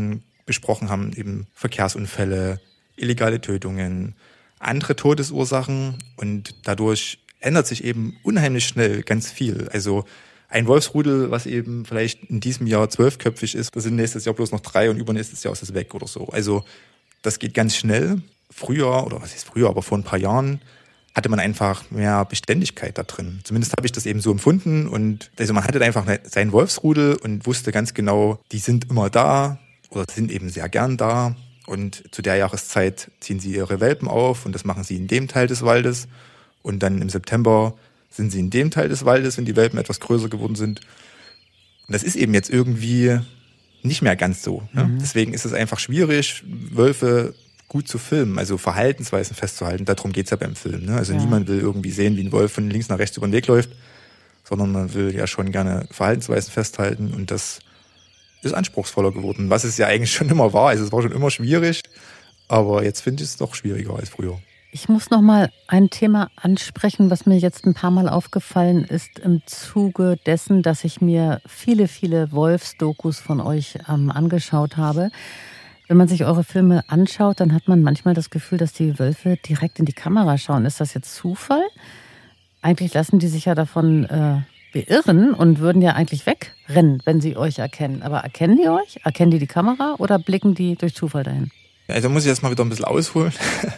besprochen haben, eben Verkehrsunfälle, illegale Tötungen, andere Todesursachen und dadurch ändert sich eben unheimlich schnell ganz viel. Also ein Wolfsrudel, was eben vielleicht in diesem Jahr zwölfköpfig ist, das sind nächstes Jahr bloß noch drei und übernächstes Jahr ist es weg oder so. Also das geht ganz schnell. Früher, oder was ist früher, aber vor ein paar Jahren hatte man einfach mehr Beständigkeit da drin. Zumindest habe ich das eben so empfunden und also man hatte einfach seinen Wolfsrudel und wusste ganz genau, die sind immer da oder sind eben sehr gern da und zu der Jahreszeit ziehen sie ihre Welpen auf und das machen sie in dem Teil des Waldes und dann im September sind sie in dem Teil des Waldes, wenn die Welpen etwas größer geworden sind. Und das ist eben jetzt irgendwie nicht mehr ganz so. Ne? Mhm. Deswegen ist es einfach schwierig, Wölfe gut zu filmen, also Verhaltensweisen festzuhalten. Darum geht's ja beim Film. Ne? Also ja. Niemand will irgendwie sehen, wie ein Wolf von links nach rechts über den Weg läuft, sondern man will ja schon gerne Verhaltensweisen festhalten und das ist anspruchsvoller geworden, was es ja eigentlich schon immer war. Also es war schon immer schwierig, aber jetzt finde ich es doch schwieriger als früher. Ich muss noch mal ein Thema ansprechen, was mir jetzt ein paar Mal aufgefallen ist im Zuge dessen, dass ich mir viele, viele Wolfsdokus von euch ähm, angeschaut habe. Wenn man sich eure Filme anschaut, dann hat man manchmal das Gefühl, dass die Wölfe direkt in die Kamera schauen. Ist das jetzt Zufall? Eigentlich lassen die sich ja davon äh, beirren und würden ja eigentlich wegrennen, wenn sie euch erkennen. Aber erkennen die euch? Erkennen die die Kamera oder blicken die durch Zufall dahin? Also muss ich jetzt mal wieder ein bisschen ausholen.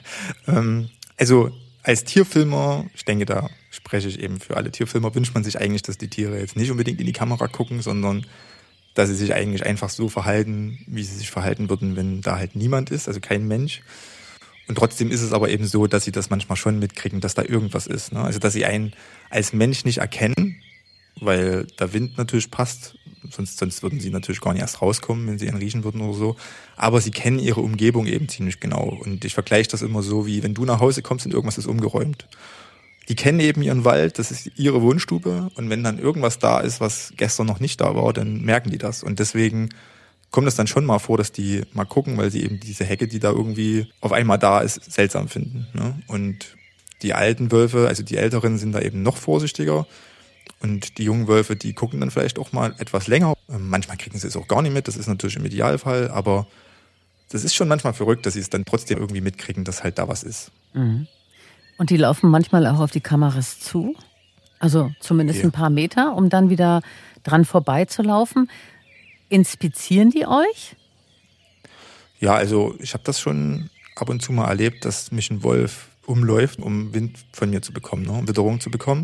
Also als Tierfilmer, ich denke, da spreche ich eben für alle Tierfilmer, wünscht man sich eigentlich, dass die Tiere jetzt nicht unbedingt in die Kamera gucken, sondern dass sie sich eigentlich einfach so verhalten, wie sie sich verhalten würden, wenn da halt niemand ist, also kein Mensch. Und trotzdem ist es aber eben so, dass sie das manchmal schon mitkriegen, dass da irgendwas ist. Ne? Also dass sie einen als Mensch nicht erkennen, weil der Wind natürlich passt, sonst, sonst würden sie natürlich gar nicht erst rauskommen, wenn sie ihn riechen würden oder so. Aber sie kennen ihre Umgebung eben ziemlich genau. Und ich vergleiche das immer so, wie wenn du nach Hause kommst und irgendwas ist umgeräumt. Die kennen eben ihren Wald, das ist ihre Wohnstube. Und wenn dann irgendwas da ist, was gestern noch nicht da war, dann merken die das. Und deswegen kommt es dann schon mal vor, dass die mal gucken, weil sie eben diese Hecke, die da irgendwie auf einmal da ist, seltsam finden. Ne? Und die alten Wölfe, also die Älteren, sind da eben noch vorsichtiger. Und die jungen Wölfe, die gucken dann vielleicht auch mal etwas länger. Manchmal kriegen sie es auch gar nicht mit, das ist natürlich im Idealfall. Aber das ist schon manchmal verrückt, dass sie es dann trotzdem irgendwie mitkriegen, dass halt da was ist. Mhm. Und die laufen manchmal auch auf die Kameras zu? Also zumindest ein paar Meter, um dann wieder dran vorbeizulaufen. Inspizieren die euch? Ja, also ich habe das schon ab und zu mal erlebt, dass mich ein Wolf umläuft, um Wind von mir zu bekommen, ne? Um Witterung zu bekommen.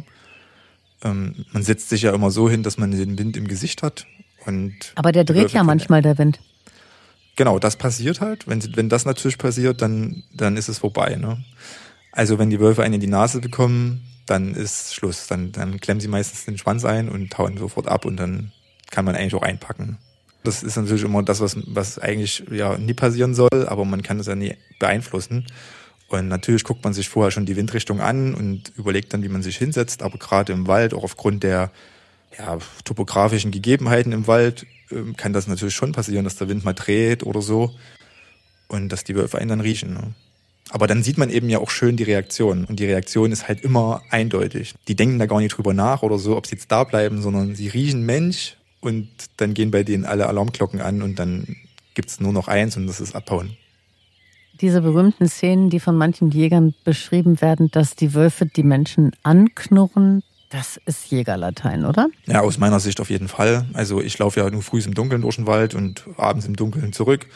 Ähm, man setzt sich ja immer so hin, dass man den Wind im Gesicht hat. Und aber der dreht ja manchmal, der Wind. Genau, das passiert halt. Wenn, wenn das natürlich passiert, dann, dann ist es vorbei. Ne? Also wenn die Wölfe einen in die Nase bekommen, dann ist Schluss. Dann, dann klemmen sie meistens den Schwanz ein und hauen sofort ab und dann kann man eigentlich auch einpacken. Das ist natürlich immer das, was, was eigentlich ja nie passieren soll, aber man kann es ja nie beeinflussen. Und natürlich guckt man sich vorher schon die Windrichtung an und überlegt dann, wie man sich hinsetzt. Aber gerade im Wald, auch aufgrund der ja, topografischen Gegebenheiten im Wald, äh, kann das natürlich schon passieren, dass der Wind mal dreht oder so und dass die Wölfe einen dann riechen. Ne? Aber dann sieht man eben ja auch schön die Reaktion. Und die Reaktion ist halt immer eindeutig. Die denken da gar nicht drüber nach oder so, ob sie jetzt da bleiben, sondern sie riechen Mensch und dann gehen bei denen alle Alarmglocken an und dann gibt's nur noch eins und das ist Abhauen. Diese berühmten Szenen, die von manchen Jägern beschrieben werden, dass die Wölfe die Menschen anknurren, das ist Jägerlatein, oder? Ja, aus meiner Sicht auf jeden Fall. Also ich laufe ja nur früh im Dunkeln durch den Wald und abends im Dunkeln zurück.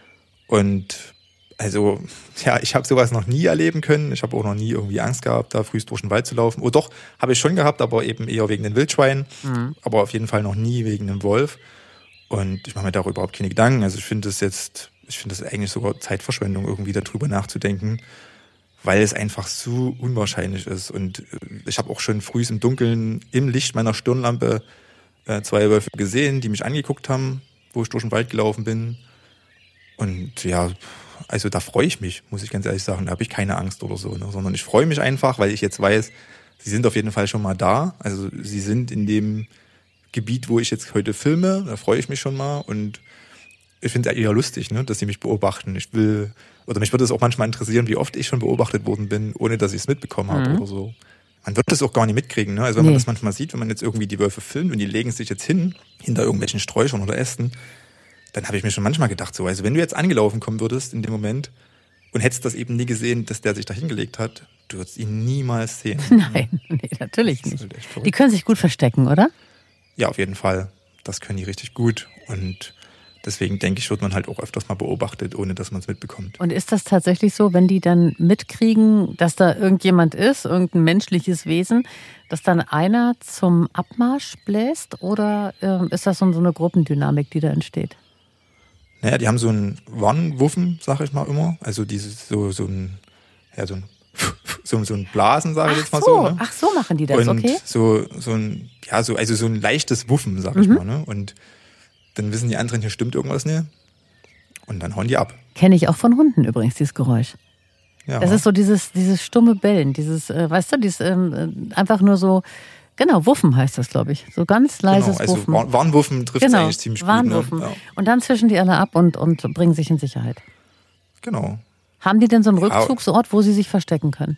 Und also, ja, ich habe sowas noch nie erleben können. Ich habe auch noch nie irgendwie Angst gehabt, da früh durch den Wald zu laufen. Oh doch, habe ich schon gehabt, aber eben eher wegen den Wildschweinen. Mhm. Aber auf jeden Fall noch nie wegen dem Wolf. Und ich mache mir darüber überhaupt keine Gedanken. Also ich finde es jetzt... Ich finde das eigentlich sogar Zeitverschwendung, irgendwie darüber nachzudenken, weil es einfach so unwahrscheinlich ist. Und ich habe auch schon früh im Dunkeln im Licht meiner Stirnlampe äh, zwei Wölfe gesehen, die mich angeguckt haben, wo ich durch den Wald gelaufen bin. Und ja, also da freue ich mich, muss ich ganz ehrlich sagen. Da habe ich keine Angst oder so, ne? Sondern ich freue mich einfach, weil ich jetzt weiß, sie sind auf jeden Fall schon mal da. Also sie sind in dem Gebiet, wo ich jetzt heute filme. Da freue ich mich schon mal und ich finde es eher lustig, ne, dass sie mich beobachten. Ich will, oder mich würde es auch manchmal interessieren, wie oft ich schon beobachtet worden bin, ohne dass ich es mitbekommen habe mhm. oder so. Man wird das auch gar nicht mitkriegen, ne? Also wenn nee. man das manchmal sieht, wenn man jetzt irgendwie die Wölfe filmt und die legen sich jetzt hin, hinter irgendwelchen Sträuchern oder Ästen, dann habe ich mir schon manchmal gedacht, so, also wenn du jetzt angelaufen kommen würdest in dem Moment und hättest das eben nie gesehen, dass der sich da hingelegt hat, du würdest ihn niemals sehen. Nein, nee, natürlich nicht. Halt die können sich gut verstecken, oder? Ja, auf jeden Fall. Das können die richtig gut. Und deswegen denke ich, wird man halt auch öfters mal beobachtet, ohne dass man es mitbekommt. Und ist das tatsächlich so, wenn die dann mitkriegen, dass da irgendjemand ist, irgendein menschliches Wesen, dass dann einer zum Abmarsch bläst? Oder äh, ist das so eine Gruppendynamik, die da entsteht? Naja, die haben so einen Warnwuffen, sag ich mal immer. Also dieses so, so ein, ja, so ein, so, so ein Blasen, sage ich Ach jetzt mal so, so. Ne? Ach so machen die das, und okay? So, so ein, ja, so, also so ein leichtes Wuffen, sag ich Mhm. mal. Ne? Und dann wissen die anderen, hier stimmt irgendwas nicht. Und dann hauen die ab. Kenne ich auch von Hunden übrigens, dieses Geräusch. Ja. Das ist so dieses, dieses stumme Bellen, dieses, äh, weißt du, dieses ähm, einfach nur so, genau, Wuffen heißt das, glaube ich. So ganz leises genau, also Wuffen. Warn- Warnwuffen trifft es Genau, eigentlich ziemlich Warnwuffen. gut. Ne? Ja. Und dann zwischen die alle ab und, und bringen sich in Sicherheit. Genau. Haben die denn so einen Ja. Rückzugsort, wo sie sich verstecken können?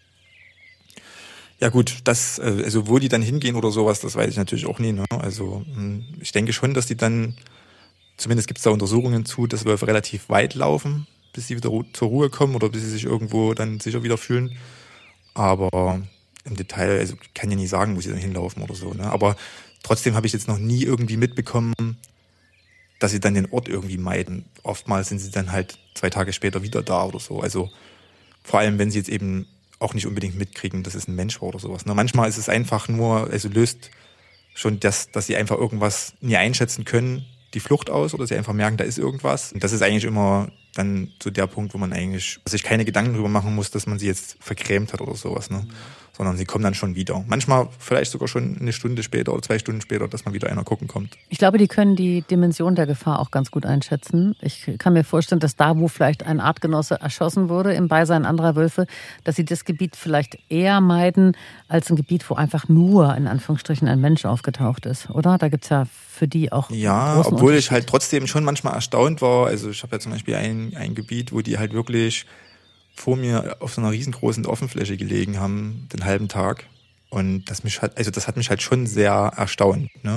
Ja gut, das, äh, also wo die dann hingehen oder sowas, das weiß ich natürlich auch nie. Ne? Also mh, ich denke schon, dass die dann, zumindest gibt es da Untersuchungen zu, dass Wölfe relativ weit laufen, bis sie wieder ru- zur Ruhe kommen oder bis sie sich irgendwo dann sicher wieder fühlen. Aber im Detail, also ich kann ja nie sagen, wo sie dann hinlaufen oder so. Ne? Aber trotzdem habe ich jetzt noch nie irgendwie mitbekommen, dass sie dann den Ort irgendwie meiden. Oftmals sind sie dann halt zwei Tage später wieder da oder so. Also vor allem, wenn sie jetzt eben auch nicht unbedingt mitkriegen, dass es ein Mensch war oder sowas. Ne? Manchmal ist es einfach nur, also löst schon das, dass sie einfach irgendwas nie einschätzen können, die Flucht aus, oder sie einfach merken, da ist irgendwas. Und das ist eigentlich immer dann so der Punkt, wo man eigentlich sich keine Gedanken drüber machen muss, dass man sie jetzt vergrämt hat oder sowas, ne? Sondern sie kommen dann schon wieder. Manchmal vielleicht sogar schon eine Stunde später oder zwei Stunden später, dass mal wieder einer gucken kommt. Ich glaube, die können die Dimension der Gefahr auch ganz gut einschätzen. Ich kann mir vorstellen, dass da, wo vielleicht ein Artgenosse erschossen wurde im Beisein anderer Wölfe, dass sie das Gebiet vielleicht eher meiden als ein Gebiet, wo einfach nur, in Anführungsstrichen, ein Mensch aufgetaucht ist, oder? Da gibt's ja für die auch Ja, großen obwohl ich Unterschied. halt trotzdem schon manchmal erstaunt war. Also ich habe ja zum Beispiel ein, ein Gebiet, wo die halt wirklich vor mir auf so einer riesengroßen Offenfläche gelegen haben, den halben Tag. Und das mich halt, also das hat mich halt schon sehr erstaunt, ne?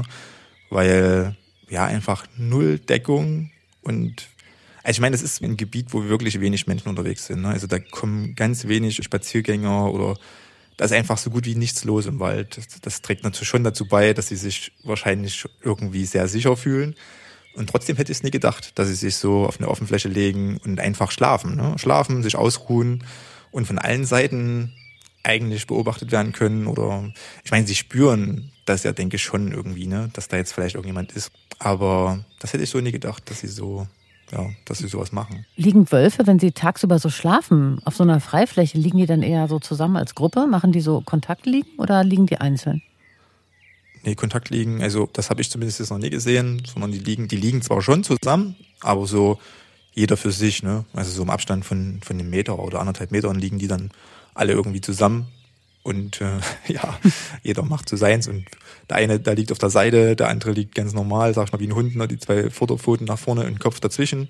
Weil ja einfach null Deckung und also ich meine, das ist ein Gebiet, wo wirklich wenig Menschen unterwegs sind, ne? Also da kommen ganz wenig Spaziergänger oder da ist einfach so gut wie nichts los im Wald. Das, das trägt natürlich schon dazu bei, dass sie sich wahrscheinlich irgendwie sehr sicher fühlen. Und trotzdem hätte ich es nie gedacht, dass sie sich so auf eine Offenfläche legen und einfach schlafen, ne? Schlafen, sich ausruhen und von allen Seiten eigentlich beobachtet werden können. Oder ich meine, sie spüren das ja, denke ich, schon irgendwie, ne, dass da jetzt vielleicht irgendjemand ist. Aber das hätte ich so nie gedacht, dass sie so, ja, dass sie sowas machen. Liegen Wölfe, wenn sie tagsüber so schlafen, auf so einer Freifläche, liegen die dann eher so zusammen als Gruppe? Machen die so Kontaktliegen oder liegen die einzeln? Nee, Kontakt liegen, also das habe ich zumindest jetzt noch nie gesehen, sondern die liegen, die liegen zwar schon zusammen, aber so jeder für sich, ne? Also so im Abstand von, von einem Meter oder anderthalb Metern liegen die dann alle irgendwie zusammen. Und äh, ja, jeder macht so seins. Und der eine, der liegt auf der Seite, der andere liegt ganz normal, sag ich mal, wie ein Hund, ne? Die zwei Vorderpfoten nach vorne und den Kopf dazwischen.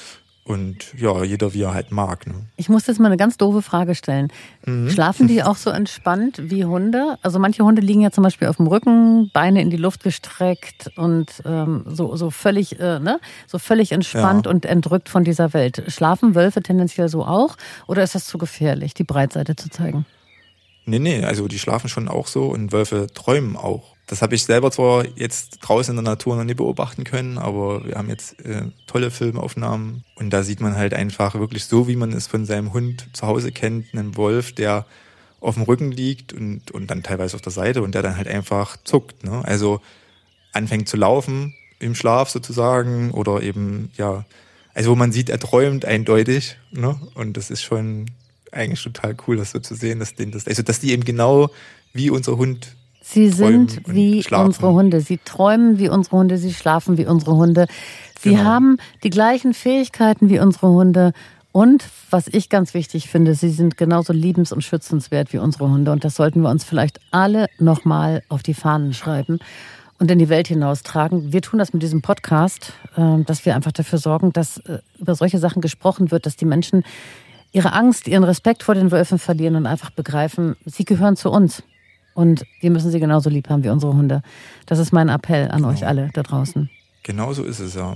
Und ja, jeder wie er halt mag. Ne? Ich muss jetzt mal eine ganz doofe Frage stellen. Mhm. Schlafen die auch so entspannt wie Hunde? Also manche Hunde liegen ja zum Beispiel auf dem Rücken, Beine in die Luft gestreckt und ähm, so, so völlig, äh, ne? so völlig entspannt Ja. und entrückt von dieser Welt. Schlafen Wölfe tendenziell so auch? Oder ist das zu gefährlich, die Breitseite zu zeigen? Nee, nee, also die schlafen schon auch so und Wölfe träumen auch. Das habe ich selber zwar jetzt draußen in der Natur noch nie beobachten können, aber wir haben jetzt äh, tolle Filmaufnahmen und da sieht man halt einfach wirklich so, wie man es von seinem Hund zu Hause kennt, einen Wolf, der auf dem Rücken liegt und, und dann teilweise auf der Seite und der dann halt einfach zuckt, ne? Also anfängt zu laufen im Schlaf sozusagen oder eben, ja, also wo man sieht, er träumt eindeutig, ne? Und das ist schon eigentlich total cool, das so zu sehen, dass denen das, also dass die eben genau wie unser Hund Sie träumen sind und wie schlafen. unsere Hunde. Sie träumen wie unsere Hunde, sie schlafen wie unsere Hunde. Sie Genau. haben die gleichen Fähigkeiten wie unsere Hunde. Und was ich ganz wichtig finde, sie sind genauso liebens- und schützenswert wie unsere Hunde. Und das sollten wir uns vielleicht alle nochmal auf die Fahnen schreiben und in die Welt hinaustragen. Wir tun das mit diesem Podcast, äh, dass wir einfach dafür sorgen, dass äh, über solche Sachen gesprochen wird, dass die Menschen ihre Angst, ihren Respekt vor den Wölfen verlieren und einfach begreifen, sie gehören zu uns. Und wir müssen sie genauso lieb haben wie unsere Hunde. Das ist mein Appell an Genau. euch alle da draußen. Genau so ist es ja.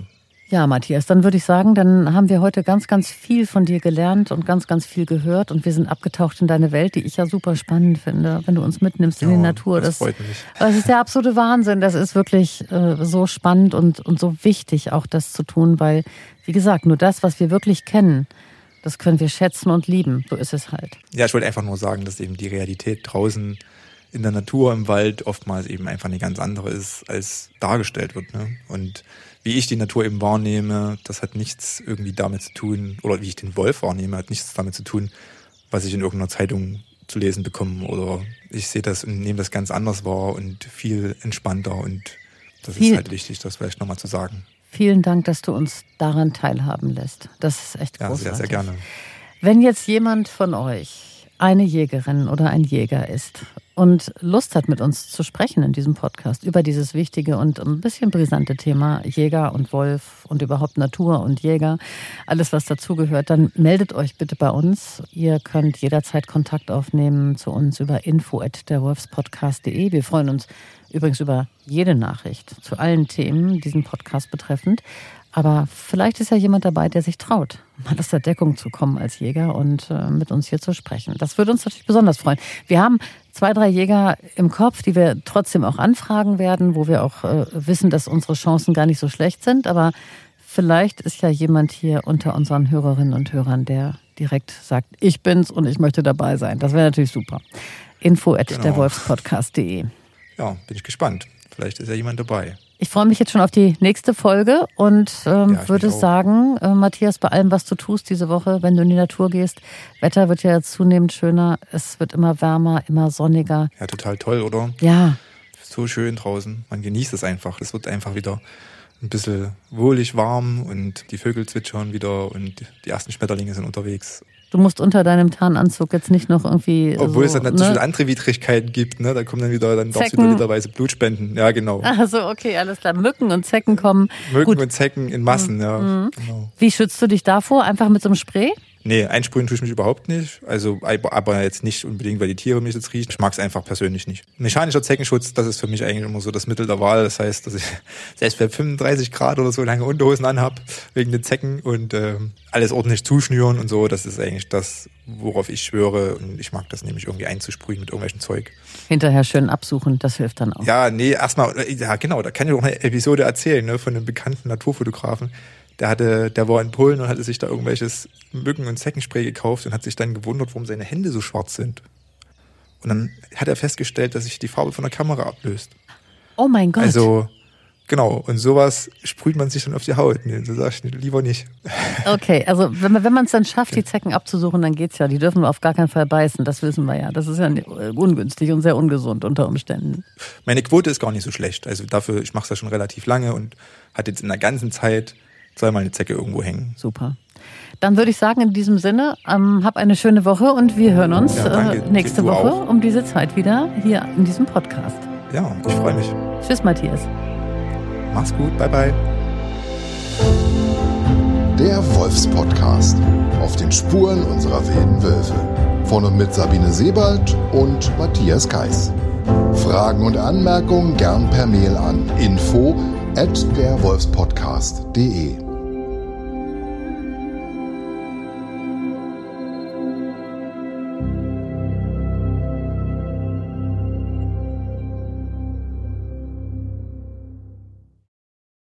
Ja, Matthias, dann würde ich sagen, dann haben wir heute ganz, ganz viel von dir gelernt und ganz, ganz viel gehört und wir sind abgetaucht in deine Welt, die ich ja super spannend finde, wenn du uns mitnimmst in ja, die Natur. Das, das freut mich. Das ist der absolute Wahnsinn. Das ist wirklich äh, so spannend und, und so wichtig, auch das zu tun, weil, wie gesagt, nur das, was wir wirklich kennen, das können wir schätzen und lieben. So ist es halt. Ja, ich wollte einfach nur sagen, dass eben die Realität draußen in der Natur, im Wald oftmals eben einfach eine ganz andere ist, als dargestellt wird. Ne? Und wie ich die Natur eben wahrnehme, das hat nichts irgendwie damit zu tun, oder wie ich den Wolf wahrnehme, hat nichts damit zu tun, was ich in irgendeiner Zeitung zu lesen bekomme. Oder ich sehe das und nehme das ganz anders wahr und viel entspannter. Und das viel, ist halt wichtig, das vielleicht nochmal zu sagen. Vielen Dank, dass du uns daran teilhaben lässt. Das ist echt großartig. Ja, sehr, sehr gerne. Wenn jetzt jemand von euch eine Jägerin oder ein Jäger ist und Lust hat, mit uns zu sprechen in diesem Podcast über dieses wichtige und ein bisschen brisante Thema Jäger und Wolf und überhaupt Natur und Jäger, alles was dazugehört, dann meldet euch bitte bei uns. Ihr könnt jederzeit Kontakt aufnehmen zu uns über info at der wolfspodcast punkt de. Wir freuen uns übrigens über jede Nachricht zu allen Themen, diesen Podcast betreffend. Aber vielleicht ist ja jemand dabei, der sich traut, mal aus der Deckung zu kommen als Jäger und äh, mit uns hier zu sprechen. Das würde uns natürlich besonders freuen. Wir haben zwei, drei Jäger im Kopf, die wir trotzdem auch anfragen werden, wo wir auch äh, wissen, dass unsere Chancen gar nicht so schlecht sind. Aber vielleicht ist ja jemand hier unter unseren Hörerinnen und Hörern, der direkt sagt, ich bin's und ich möchte dabei sein. Das wäre natürlich super. info at der wolfspodcast punkt de. Ja, bin ich gespannt. Vielleicht ist ja jemand dabei. Ich freue mich jetzt schon auf die nächste Folge und ähm, ja, würde sagen, äh, Matthias, bei allem, was du tust diese Woche, wenn du in die Natur gehst, Wetter wird ja zunehmend schöner, es wird immer wärmer, immer sonniger. Ja, total toll, oder? Ja. So schön draußen, man genießt es einfach. Es wird einfach wieder ein bisschen wohlig warm und die Vögel zwitschern wieder und die ersten Schmetterlinge sind unterwegs. Du musst unter deinem Tarnanzug jetzt nicht noch irgendwie. Obwohl so, es dann natürlich ne? andere Widrigkeiten gibt, ne? Da kommen dann wieder, dann darfst du wieder literweise Blut spenden. Ja, genau. Also okay, alles klar. Mücken und Zecken kommen. Mücken Gut. und Zecken in Massen, mhm. ja. Genau. Wie schützt du dich davor? Einfach mit so einem Spray? Nee, einsprühen tue ich mich überhaupt nicht. Also, aber jetzt nicht unbedingt, weil die Tiere mich jetzt riechen. Ich mag es einfach persönlich nicht. Mechanischer Zeckenschutz, das ist für mich eigentlich immer so das Mittel der Wahl. Das heißt, dass ich selbst bei fünfunddreißig Grad oder so lange Unterhosen anhab wegen den Zecken und äh, alles ordentlich zuschnüren und so. Das ist eigentlich das, worauf ich schwöre. Und ich mag das nämlich irgendwie einzusprühen mit irgendwelchem Zeug. Hinterher schön absuchen, das hilft dann auch. Ja, nee, erstmal, ja genau, da kann ich auch eine Episode erzählen, ne, von einem bekannten Naturfotografen. Der hatte, der war in Polen und hatte sich da irgendwelches Mücken- und Zeckenspray gekauft und hat sich dann gewundert, warum seine Hände so schwarz sind. Und dann hat er festgestellt, dass sich die Farbe von der Kamera ablöst. Oh mein Gott. Also, genau. Und sowas sprüht man sich dann auf die Haut. Nee, so sag ich lieber nicht. Okay, also wenn man wenn man es dann schafft, die Zecken abzusuchen, dann geht's ja. Die dürfen auf gar keinen Fall beißen, das wissen wir ja. Das ist ja ungünstig und sehr ungesund unter Umständen. Meine Quote ist gar nicht so schlecht. Also dafür, ich mache es ja schon relativ lange und hatte jetzt in der ganzen Zeit zweimal eine Zecke irgendwo hängen. Super. Dann würde ich sagen, in diesem Sinne, ähm, hab eine schöne Woche und wir hören uns ja, äh, nächste Woche auch. um diese Zeit wieder hier in diesem Podcast. Ja, ich freue mich. Tschüss, Matthias. Mach's gut, bye bye. Der Wolfspodcast. Auf den Spuren unserer wilden Wölfe. Von und mit Sabine Sebald und Matthias Kais. Fragen und Anmerkungen gern per Mail an info at der wolfspodcast punkt de.